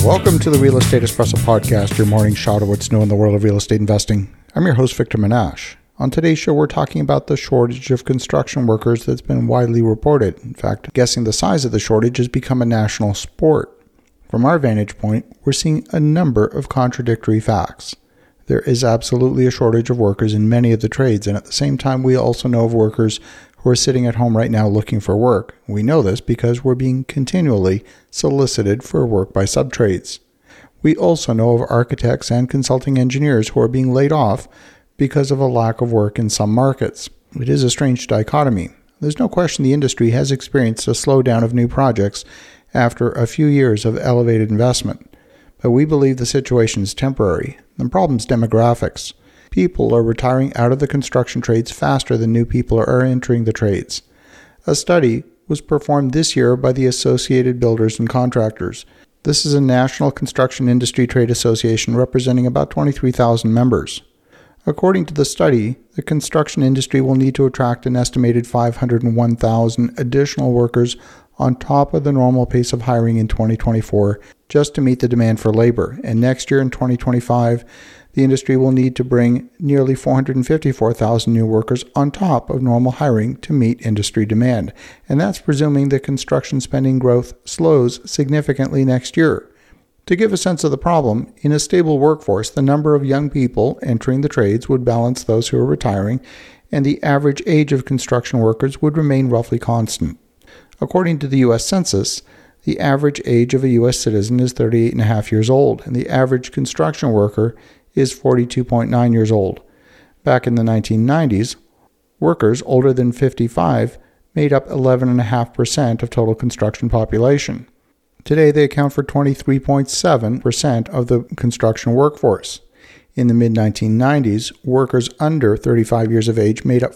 Welcome to the Real Estate Espresso Podcast, your morning shot of what's new in the world of real estate investing. I'm your host, Victor Menashe. On today's show, we're talking about the shortage of construction workers that's been widely reported. In fact, guessing the size of the shortage has become a national sport. From our vantage point, we're seeing a number of contradictory facts. There is absolutely a shortage of workers in many of the trades, and at the same time, we also know of workers who are sitting at home right now looking for work. We know this because we're being continually solicited for work by subtrades. We also know of architects and consulting engineers who are being laid off because of a lack of work in some markets. It is a strange dichotomy. There's no question the industry has experienced a slowdown of new projects after a few years of elevated investment. But we believe the situation is temporary. The problem is demographics. People are retiring out of the construction trades faster than new people are entering the trades. A study was performed this year by the Associated Builders and Contractors. This is a national construction industry trade association representing about 23,000 members. According to the study, the construction industry will need to attract an estimated 501,000 additional workers on top of the normal pace of hiring in 2024 just to meet the demand for labor. And next year in 2025, the industry will need to bring nearly 454,000 new workers on top of normal hiring to meet industry demand. And that's presuming that construction spending growth slows significantly next year. To give a sense of the problem, in a stable workforce, the number of young people entering the trades would balance those who are retiring, and the average age of construction workers would remain roughly constant. According to the U.S. Census, the average age of a U.S. citizen is 38.5 years old, and the average construction worker is 42.9 years old. Back in the 1990s, workers older than 55 made up 11.5% of total construction population. Today, they account for 23.7% of the construction workforce. In the mid-1990s, workers under 35 years of age made up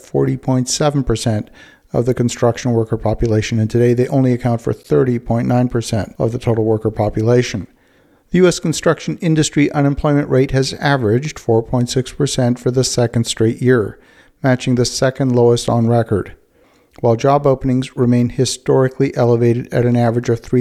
40.7% of the construction worker population, and today they only account for 30.9% of the total worker population. The U.S. construction industry unemployment rate has averaged 4.6% for the second straight year, matching the second lowest on record, while job openings remain historically elevated at an average of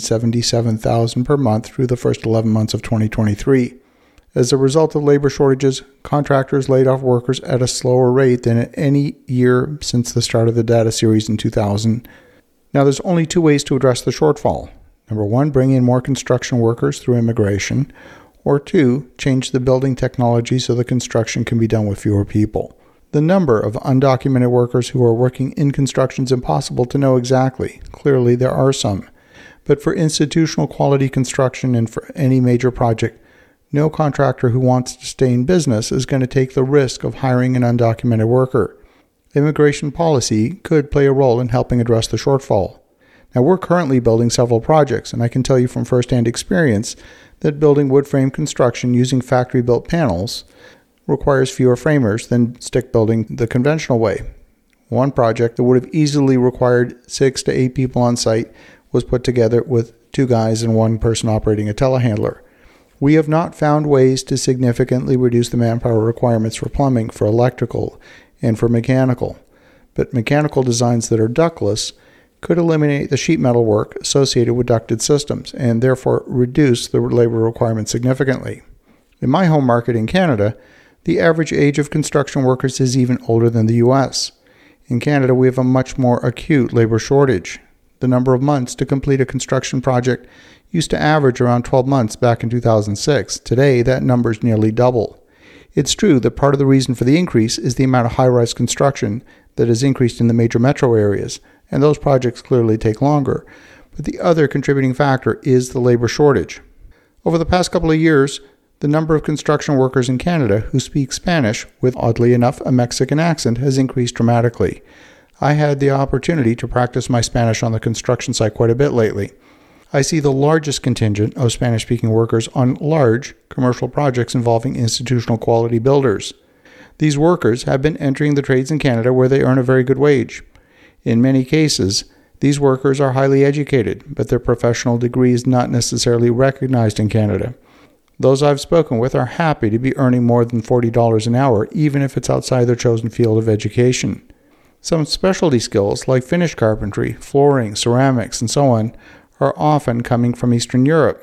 377,000 per month through the first 11 months of 2023. As a result of labor shortages, contractors laid off workers at a slower rate than at any year since the start of the data series in 2000. Now, there's only two ways to address the shortfall. Number one, bring in more construction workers through immigration, or two, change the building technology so the construction can be done with fewer people. The number of undocumented workers who are working in construction is impossible to know exactly. Clearly, there are some. But for institutional quality construction and for any major project, no contractor who wants to stay in business is going to take the risk of hiring an undocumented worker. Immigration policy could play a role in helping address the shortfall. Now, we're currently building several projects, and I can tell you from firsthand experience that building wood frame construction using factory-built panels requires fewer framers than stick building the conventional way. One project that would have easily required 6 to 8 people on site was put together with 2 guys and 1 person operating a telehandler. We have not found ways to significantly reduce the manpower requirements for plumbing, for electrical, and for mechanical. But mechanical designs that are ductless could eliminate the sheet metal work associated with ducted systems and therefore reduce the labor requirements significantly. In my home market in Canada, the average age of construction workers is even older than the U.S. In Canada, we have a much more acute labor shortage. The number of months to complete a construction project used to average around 12 months back in 2006. Today, that number is nearly double. It's true that part of the reason for the increase is the amount of high-rise construction that has increased in the major metro areas, and those projects clearly take longer. But the other contributing factor is the labor shortage. Over the past couple of years, the number of construction workers in Canada who speak Spanish with, oddly enough, a Mexican accent has increased dramatically. I had the opportunity to practice my Spanish on the construction site quite a bit lately. I see the largest contingent of Spanish-speaking workers on large commercial projects involving institutional quality builders. These workers have been entering the trades in Canada where they earn a very good wage. In many cases, these workers are highly educated, but their professional degree is not necessarily recognized in Canada. Those I've spoken with are happy to be earning more than $40 an hour, even if it's outside their chosen field of education. Some specialty skills like finish carpentry, flooring, ceramics, and so on are often coming from Eastern Europe.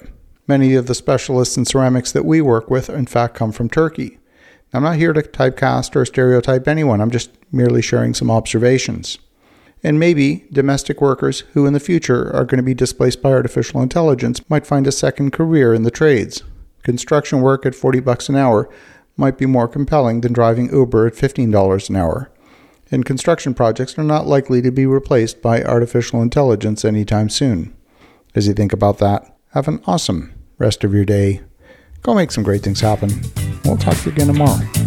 Many of the specialists in ceramics that we work with, in fact, come from Turkey. I'm not here to typecast or stereotype anyone. I'm just merely sharing some observations. And maybe domestic workers who in the future are going to be displaced by artificial intelligence might find a second career in the trades. Construction work at $40 an hour might be more compelling than driving Uber at $15 an hour. And construction projects are not likely to be replaced by artificial intelligence anytime soon. As you think about that, have an awesome rest of your day. Go make some great things happen. We'll talk to you again tomorrow.